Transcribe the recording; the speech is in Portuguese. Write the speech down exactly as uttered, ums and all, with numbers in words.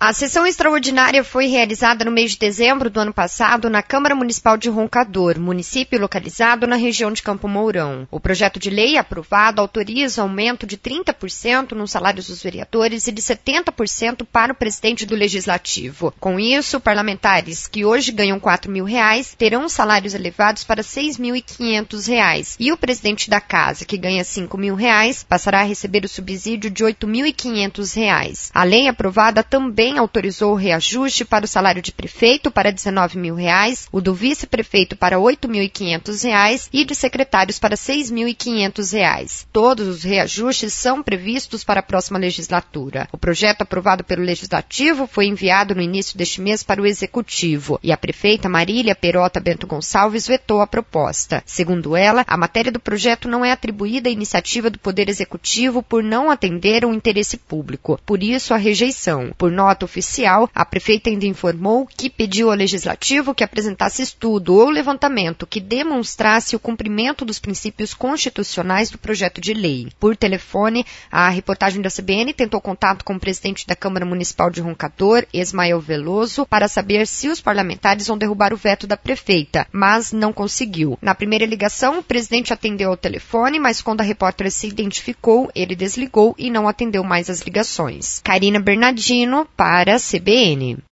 A sessão extraordinária foi realizada no mês de dezembro do ano passado na Câmara Municipal de Roncador, município localizado na região de Campo Mourão. O projeto de lei aprovado autoriza aumento de trinta por cento nos salários dos vereadores e de setenta por cento para o presidente do Legislativo. Com isso, parlamentares que hoje ganham quatro mil reais terão salários elevados para seis mil e quinhentos reais. E o presidente da casa, que ganha cinco mil reais, passará a receber o subsídio de oito mil e quinhentos reais. A lei aprovada também autorizou o reajuste para o salário de prefeito para dezenove mil reais, o do vice-prefeito para oito mil e quinhentos reais e de secretários para seis mil e quinhentos reais. Todos os reajustes são previstos para a próxima legislatura. O projeto aprovado pelo Legislativo foi enviado no início deste mês para o Executivo e a prefeita Marília Perota Bento Gonçalves vetou a proposta. Segundo ela, a matéria do projeto não é atribuída à iniciativa do Poder Executivo por não atender ao interesse público. Por isso, a rejeição. Por nota oficial, a prefeita ainda informou que pediu ao Legislativo que apresentasse estudo ou levantamento que demonstrasse o cumprimento dos princípios constitucionais do projeto de lei. Por telefone, a reportagem da C B N tentou contato com o presidente da Câmara Municipal de Roncador, Ismael Veloso, para saber se os parlamentares vão derrubar o veto da prefeita, mas não conseguiu. Na primeira ligação, o presidente atendeu ao telefone, mas quando a repórter se identificou, ele desligou e não atendeu mais as ligações. Karina Bernardino, para a C B N.